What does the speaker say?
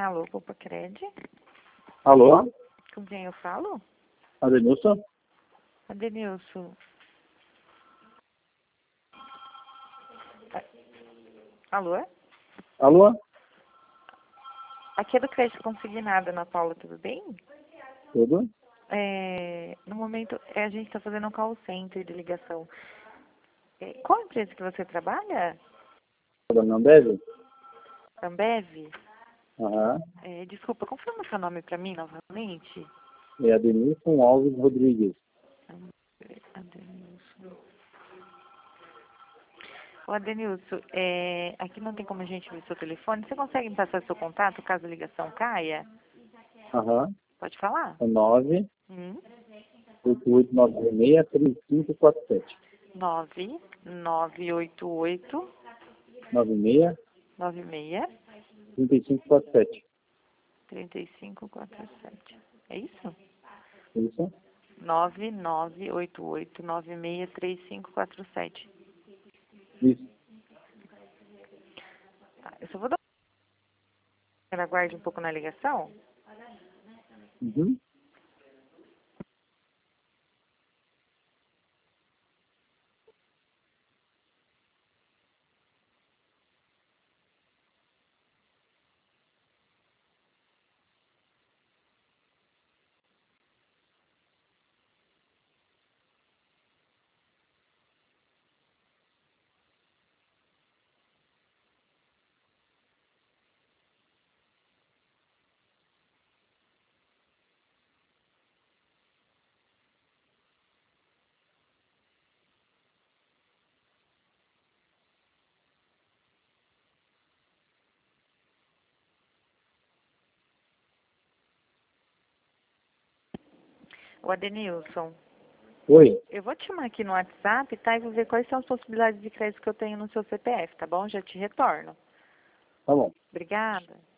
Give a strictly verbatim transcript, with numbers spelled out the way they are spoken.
Alô, Copa Cred? Alô? Com quem eu falo? Adenilson? Adenilson. Alô? Alô? Aqui é do Crédito Consignado, Ana Paula, tudo bem? Tudo? É, no momento, é, a gente está fazendo um call center de ligação. É, qual empresa que você trabalha? Da Ambev? Ambev? Aham. É, desculpa, confirma seu nome para mim novamente. É Adenilson Alves Rodrigues. Adenilson. Ô, Adenilson, é, aqui não tem como a gente ver seu telefone. Você consegue me passar seu contato caso a ligação caia? Aham. Pode falar? É nove Hum? oito oito nove seis três cinco quatro sete. nove nove oito oito nove seis nove seis três cinco quatro sete. três cinco quatro sete. É isso? Isso? nove nove oito oito nove seis três cinco quatro sete. Isso. Tá, eu só vou dar uma aguarde um pouco na ligação. Uhum. O Adenilson, Oi. eu vou te chamar aqui no WhatsApp, tá? E vou ver quais são as possibilidades de crédito que eu tenho no seu C P F, tá bom? Já te retorno. Tá bom. Obrigada.